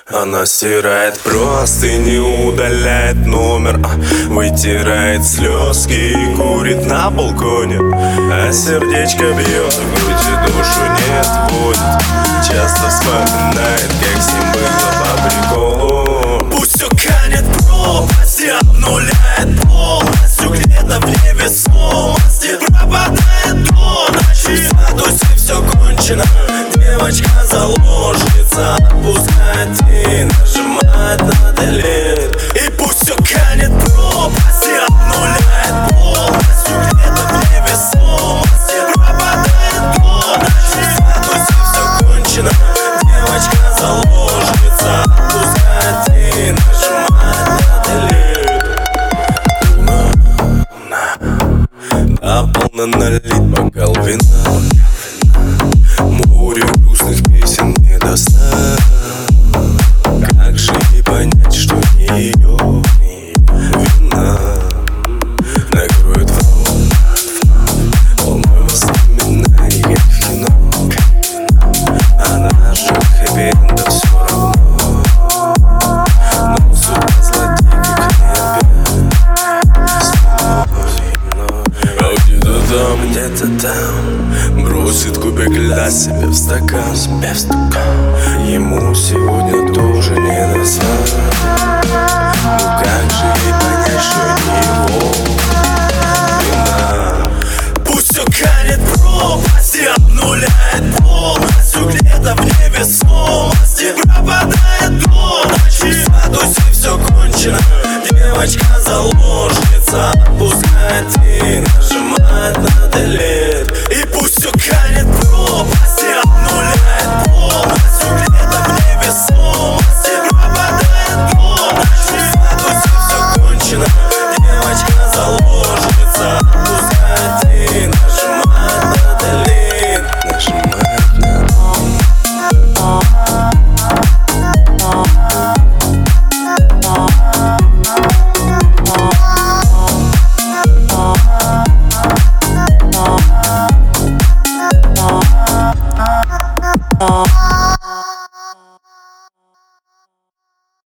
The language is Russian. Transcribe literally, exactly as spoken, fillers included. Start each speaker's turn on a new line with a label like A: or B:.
A: Она стирает простыни, удаляет номер, а, вытирает слезки и курит на балконе. А сердечко бьет в груди, душу не отводит. Часто вспоминает, как с ним было по приколу.
B: Пусть все канет в пропасти, обнуляет полностью. Где-то в невесомости пропадает до ночи. В статусе все кончено, девочка заложница. Отпускает и нажимает на делет. И пусть все канет в пропасти, обнуляет полностью. Где-то в невесомости пропадает до ночи. В статусе все кончено, девочка заложница. Отпускает и нажимает на делет.
A: Луна, луна, а полно налит бокал вина.